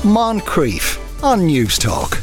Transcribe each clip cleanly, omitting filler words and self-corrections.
Moncrief on News Talk.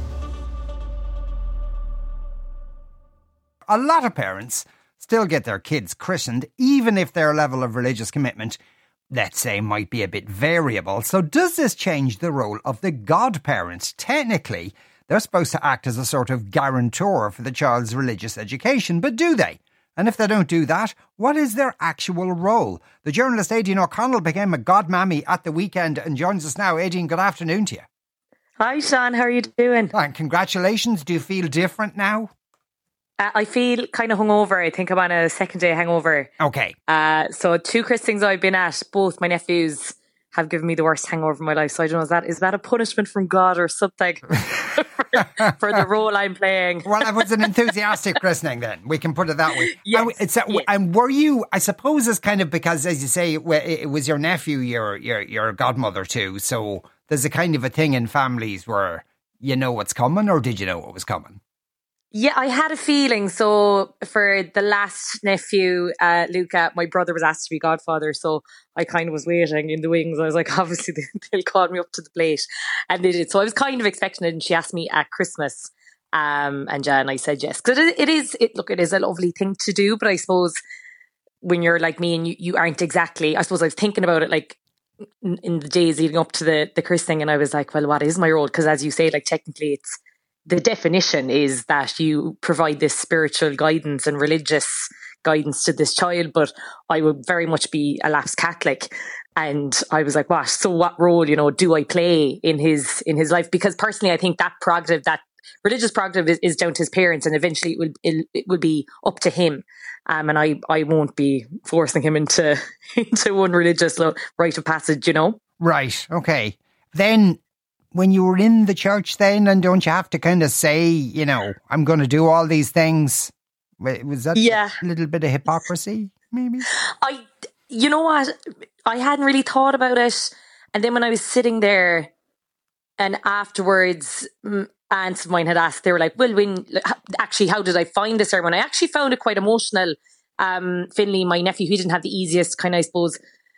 A lot of parents still get their kids christened, even if their level of religious commitment, let's say, might be a bit variable. So does this change the role of the godparents? Technically, they're supposed to act as a sort of guarantor for the child's religious education, but do they? And if they don't do that, what is their actual role? The journalist Aideen O'Connell became a godmammy at the weekend and joins us now. Aideen, good afternoon to you. Hi, Sean. How are you doing? And congratulations. Do you feel different now? I feel kind of hungover. I think I'm on a second day hangover. Okay. So 2 christenings I've been at, both my nephews have given me the worst hangover of my life. So I don't know, is that a punishment from God or something for the role I'm playing? Well, it was an enthusiastic christening then. We can put it that way. Yes. And were you, I suppose it's kind of because, as you say, it was your nephew, your godmother too. So there's a kind of a thing in families where you know what's coming, or did you know what was coming? Yeah, I had a feeling. So for the last nephew, Luca, my brother was asked to be godfather. So I kind of was waiting in the wings. I was like, obviously they'll call me up to the plate. And they did. So I was kind of expecting it. And she asked me at Christmas. And I said yes. Because it is a lovely thing to do. But I suppose when you're like me and you aren't exactly, I suppose I was thinking about it like in the days leading up to the christening. And I was like, well, what is my role? Because as you say, like technically the definition is that you provide this spiritual guidance and religious guidance to this child, but I would very much be a lapsed Catholic. And I was like, what role, do I play in his life? Because personally, I think that prerogative, that religious prerogative is down to his parents, and eventually it will be up to him. And I won't be forcing him into one religious rite of passage, Right. Okay. Then, when you were in the church then, and don't you have to kind of say, I'm going to do all these things? Was that a little bit of hypocrisy, maybe? You know what? I hadn't really thought about it. And then when I was sitting there and afterwards, aunts of mine had asked, they were like, well, actually, how did I find the sermon? I actually found it quite emotional. Finley, my nephew, he didn't have the easiest kind of, I suppose,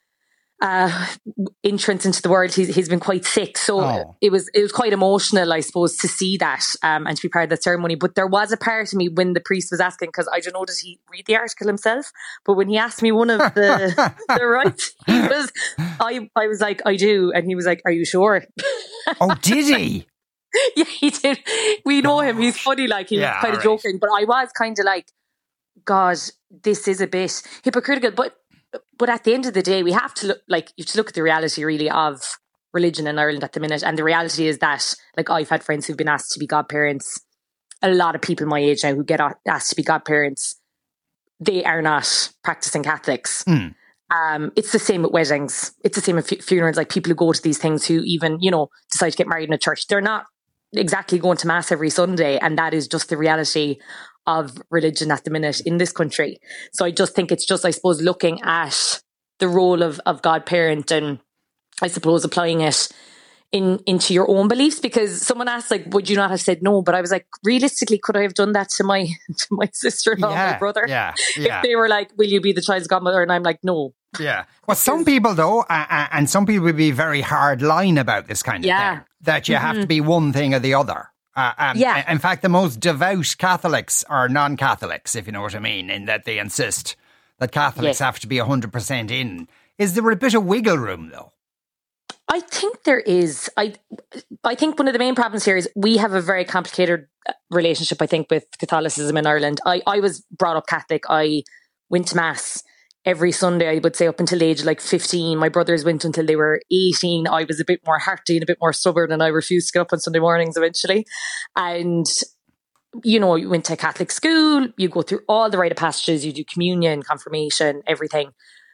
entrance into the world. He's been quite sick, so it was quite emotional, I suppose, to see that and to be part of that ceremony. But there was a part of me when the priest was asking, because I don't know, did he read the article himself? But when he asked me one of the rights, I was like, I do, and he was like, are you sure? Oh, did he? Yeah, he did. We know him. He's funny, like he was kind of joking, but I was kind of like, God, this is a bit hypocritical, But at the end of the day, we have to look at the reality really of religion in Ireland at the minute. And the reality is that, like, I've had friends who've been asked to be godparents. A lot of people my age now who get asked to be godparents, they are not practicing Catholics. It's the same at weddings. It's the same at funerals. Like, people who go to these things who even, decide to get married in a church, they're not exactly going to mass every Sunday. And that is just the reality of religion at the minute in this country. So I just think it's just, I suppose, looking at the role of godparent and I suppose applying it into your own beliefs, because someone asked, like, would you not have said no? But I was like, realistically, could I have done that to my sister-in-law, my brother? Yeah. If they were like, will you be the child's godmother? And I'm like, no. Yeah. Well, some people though, and some people would be very hard line about this kind of thing, that you have to be one thing or the other. In fact, the most devout Catholics are non-Catholics, if you know what I mean, in that they insist that Catholics have to be 100% in. Is there a bit of wiggle room, though? I think there is. I think one of the main problems here is we have a very complicated relationship, I think, with Catholicism in Ireland. I was brought up Catholic. I went to Mass every Sunday, I would say, up until the age of like 15. My brothers went until they were 18. I was a bit more hearty and a bit more stubborn, and I refused to get up on Sunday mornings eventually. And, you went to Catholic school, you go through all the rite of passages, you do communion, confirmation, everything.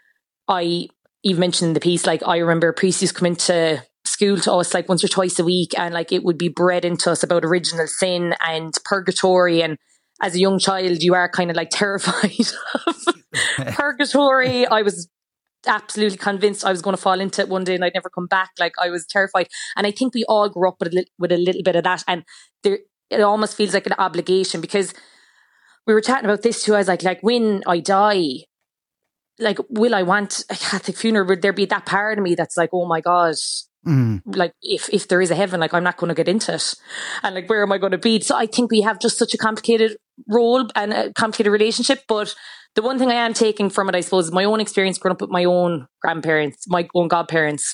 I even mentioned in the piece, like, I remember priests used to come into school to us like once or twice a week, and like it would be bred into us about original sin and purgatory, and as a young child, you are kind of like terrified of purgatory. I was absolutely convinced I was going to fall into it one day and I'd never come back. Like, I was terrified. And I think we all grew up with a little bit of that. And it almost feels like an obligation, because we were chatting about this too. I was like when I die, like, will I want a Catholic funeral? Would there be that part of me that's like, oh my God, Like, if there is a heaven, like, I'm not going to get into it. And like, where am I going to be? So I think we have just such a complicated role and a complicated relationship. But the one thing I am taking from it, I suppose, is my own experience growing up with my own grandparents, my own godparents.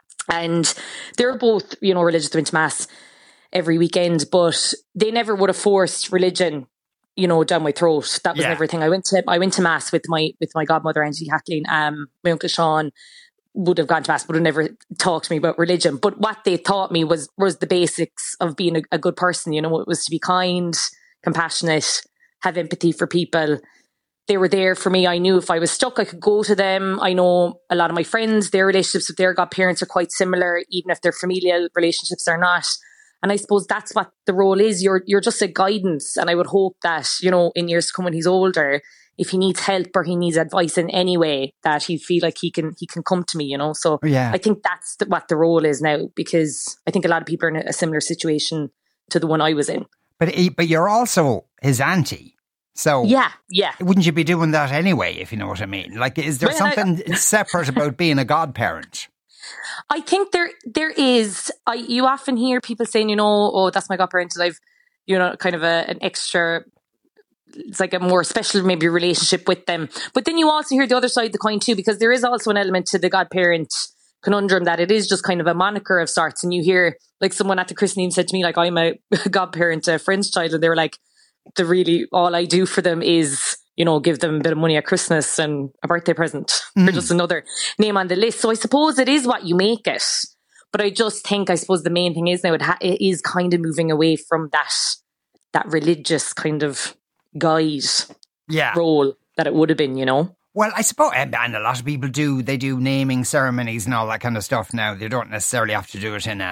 And they're both, religious, they went to mass every weekend, but they never would have forced religion, down my throat. That was never a thing. I went to mass with my godmother, Auntie Kathleen. My uncle Sean would have gone to mass, but would never talk to me about religion. But what they taught me was the basics of being a good person. It was to be kind, compassionate, have empathy for people. They were there for me. I knew if I was stuck, I could go to them. I know a lot of my friends, their relationships with their godparents are quite similar, even if their familial relationships are not. And I suppose that's what the role is. You're just a guidance. And I would hope that, in years to come when he's older, if he needs help or he needs advice in any way, that he'd feel like he can come to me, So I think that's what the role is now, because I think a lot of people are in a similar situation to the one I was in. But you're also his auntie. So yeah. Wouldn't you be doing that anyway, if you know what I mean? Like, is there something separate about being a godparent? I think there is. You often hear people saying, oh, that's my godparent, and I've, kind of an extra, it's like a more special maybe relationship with them. But then you also hear the other side of the coin too, because there is also an element to the godparent conundrum that it is just kind of a moniker of sorts. And you hear, like, someone at the christening said to me, like, I'm a godparent, a friend's child, and they were like, all I do for them is, give them a bit of money at Christmas and a birthday present, or just another name on the list. So I suppose it is what you make it. But I suppose the main thing is now it is kind of moving away from that religious kind of guide role that it would have been, Well, I suppose, and a lot of people they do naming ceremonies and all that kind of stuff now. They don't necessarily have to do it in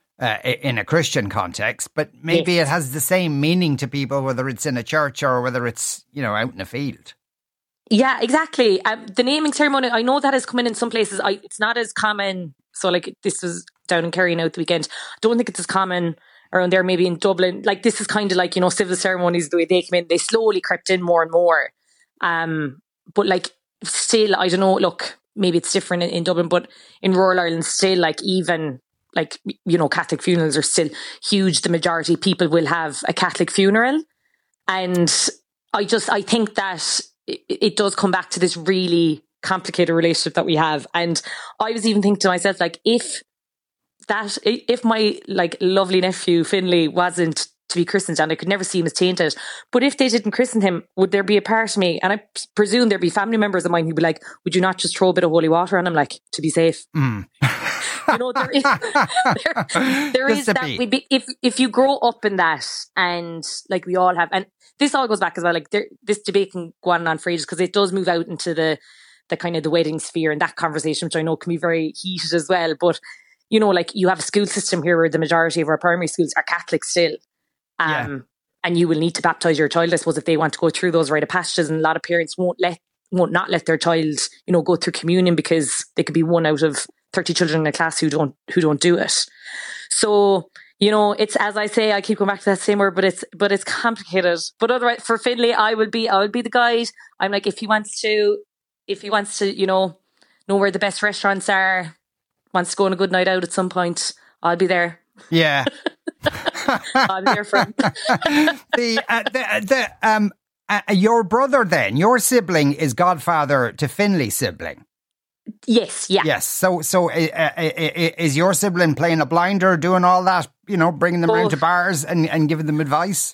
a Christian context, but maybe it has the same meaning to people, whether it's in a church or whether it's, out in a field. Yeah, exactly. The naming ceremony, I know that has come in some places. It's not as common. So like, this was down in Kerry now at the weekend. I don't think it's as common around there, maybe in Dublin. Like, this is kind of like, civil ceremonies, the way they come in, they slowly crept in more and more. But like, still, I don't know, look, maybe it's different in Dublin, but in rural Ireland still, like, even like, Catholic funerals are still huge. The majority of people will have a Catholic funeral. And I think that it does come back to this really complicated relationship that we have. And I was even thinking to myself, like, if my like lovely nephew Finlay wasn't to be christened, and I could never see him as tainted, but if they didn't christen him, would there be a part of me, and I presume there'd be family members of mine who'd be like, would you not just throw a bit of holy water on him, like, to be safe? There is that. If you grow up in that, and like we all have, and this all goes back as well, like this debate can go on and on for ages, because it does move out into the kind of the wedding sphere and that conversation, which I know can be very heated as well. But like, you have a school system here where the majority of our primary schools are Catholic still. And you will need to baptise your child, I suppose, if they want to go through those rite of passages. And a lot of parents won't not let their child, go through communion, because they could be one out of 30 children in a class who don't do it. So, it's, as I say, I keep going back to that same word, but it's complicated. But otherwise, for Finlay, I will be the guide. I'm like, if he wants to, know where the best restaurants are, wants to go on a good night out at some point, I'll be there. Yeah. I'm here for him. Your brother then, your sibling is godfather to Finlay's sibling. Yes, yeah. Yes. So is your sibling playing a blinder, doing all that, bringing them around to bars and giving them advice?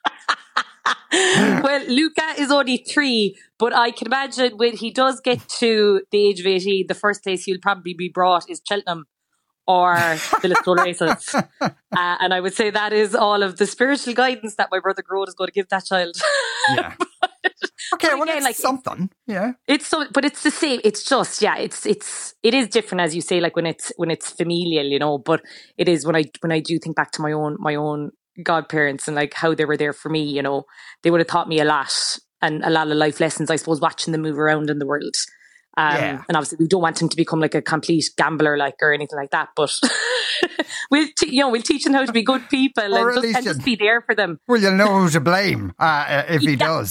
Well, Luca is only 3, but I can imagine when he does get to the age of 18, the first place he'll probably be brought is Cheltenham or the Lisbon races. And I would say that is all of the spiritual guidance that my brother Grode is going to give that child. Yeah. Okay, well, again, it's like, something. Yeah. But it's the same. It's just, it is different, as you say, like when it's familial, but it is when I do think back to my own godparents and like how they were there for me, they would have taught me a lot, and a lot of life lessons, I suppose, watching them move around in the world. And obviously we don't want him to become like a complete gambler, like, or anything like that, but we'll teach him how to be good people and just be there for them. Well, you'll know who to blame if he does.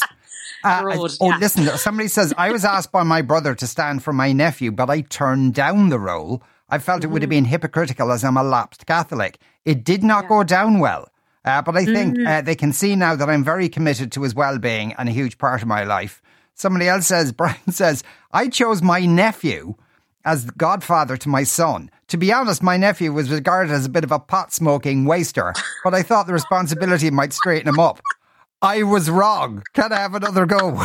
Listen, somebody says, I was asked by my brother to stand for my nephew, but I turned down the role. I felt it would have been hypocritical as I'm a lapsed Catholic. It did not go down well. But I think they can see now that I'm very committed to his well-being and a huge part of my life. Somebody else says, Brian says, I chose my nephew as the godfather to my son. To be honest, my nephew was regarded as a bit of a pot-smoking waster, but I thought the responsibility might straighten him up. I was wrong. Can I have another go?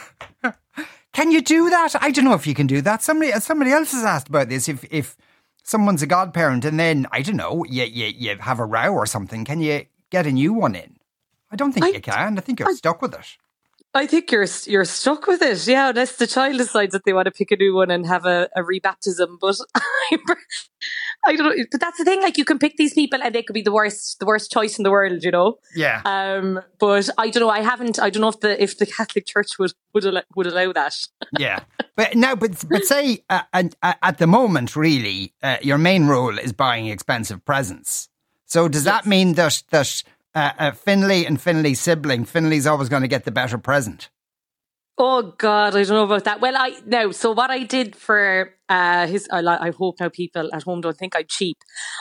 Can you do that? I don't know if you can do that. Somebody else has asked about this. If someone's a godparent and then, I don't know, you have a row or something, can you get a new one in? I don't think you can. I think you're stuck with it. I think you're stuck with it. Yeah, unless the child decides that they want to pick a new one and have a rebaptism. But I don't know. But that's the thing. Like, you can pick these people, and they could be the worst choice in the world. You know. Yeah. But I don't know. I don't know if the Catholic Church would allow that. Yeah. But say at the moment, really, your main role is buying expensive presents. So does that mean that Finlay and Finlay's sibling, Finlay's always going to get the better present? Oh God, I don't know about that. So what I did for I hope now people at home don't think I'm cheap.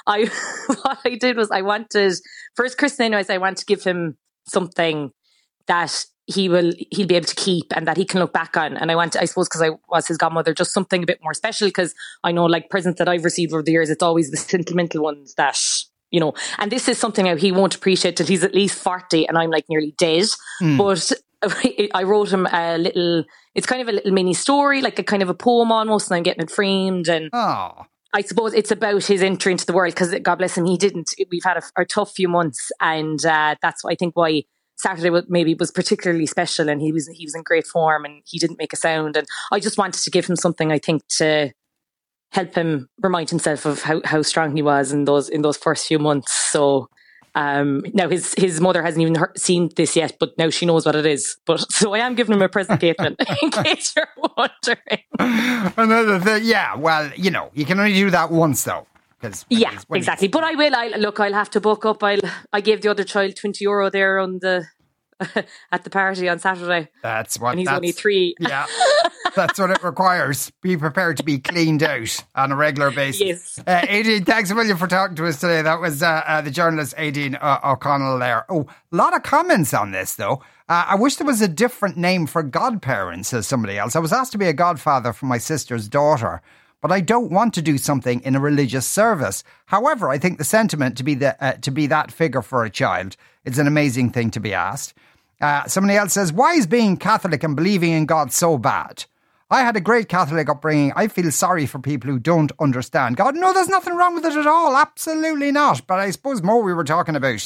What I did was for his Christmas anyways, I want to give him something that he'll be able to keep and that he can look back on. And I suppose because I was his godmother, just something a bit more special, because I know, like, presents that I've received over the years, it's always the sentimental ones that, you know, and this is something that he won't appreciate till he's at least 40 and I'm like nearly dead. But I wrote him it's kind of a little mini story, like a kind of a poem almost, and I'm getting it framed. And I suppose it's about his entry into the world, because God bless him, we've had a tough few months, and that's I think why Saturday was particularly special, and he was in great form and he didn't make a sound. And I just wanted to give him something, I think, to help him remind himself of how strong he was in those first few months. So now his mother hasn't even seen this yet, but now she knows what it is. But so I am giving him a present, Caitlin, in case you're wondering. Another thing, yeah. Well, you know, you can only do that once, though. Yeah, exactly. But I will. I'll have to book up. I gave the other child €20 there on the at the party on Saturday. And he's only 3. Yeah. That's what it requires. Be prepared to be cleaned out on a regular basis. Yes. Aideen, thanks a million for talking to us today. That was the journalist Aideen O'Connell there. Oh, a lot of comments on this, though. I wish there was a different name for godparents, says somebody else. I was asked to be a godfather for my sister's daughter, but I don't want to do something in a religious service. However, I think the sentiment to be that figure for a child is an amazing thing to be asked. Somebody else says, why is being Catholic and believing in God so bad? I had a great Catholic upbringing. I feel sorry for people who don't understand God. No, there's nothing wrong with it at all. Absolutely not. But I suppose more we were talking about,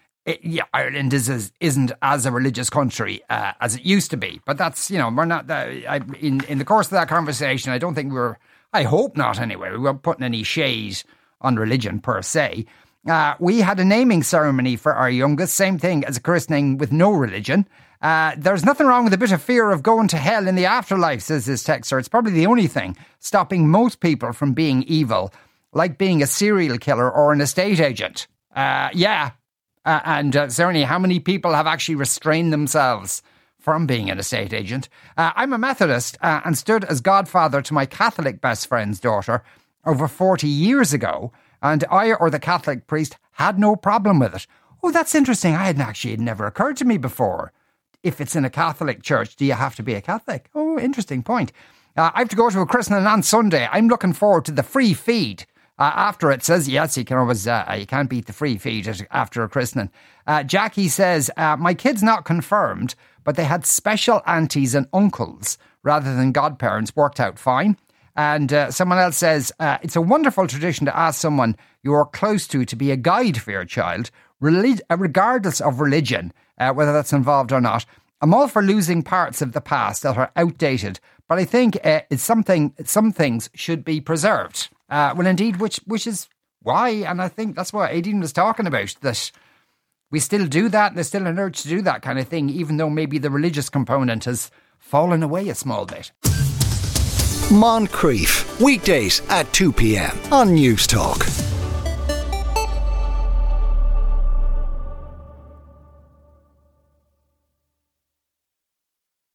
Ireland isn't as a religious country as it used to be. But that's, you know, we're not, in the course of that conversation, I don't think I hope not anyway. We weren't putting any shade on religion per se. We had a naming ceremony for our youngest, same thing as a christening with no religion. There's nothing wrong with a bit of fear of going to hell in the afterlife, says this texter. It's probably the only thing stopping most people from being evil, like being a serial killer or an estate agent. And certainly how many people have actually restrained themselves from being an estate agent. I'm a Methodist and stood as godfather to my Catholic best friend's daughter over 40 years ago, and I or the Catholic priest had no problem with it. Oh, that's interesting. It never occurred to me before. If it's in a Catholic church, do you have to be a Catholic? Oh, interesting point. I have to go to a christening on Sunday. I'm looking forward to the free feed. After it says, yes, you can always, you can't beat the free feed after a christening. Jackie says, my kid's not confirmed, but they had special aunties and uncles rather than godparents. Worked out fine. And someone else says, it's a wonderful tradition to ask someone you're close to be a guide for your child, regardless of religion, whether that's involved or not. I'm all for losing parts of the past that are outdated, but I think some things should be preserved. Well, indeed, which is why, and I think that's what Aideen was talking about, that we still do that, and there's still an urge to do that kind of thing, even though maybe the religious component has fallen away a small bit. Moncrief, weekdays at 2 p.m. on News Talk.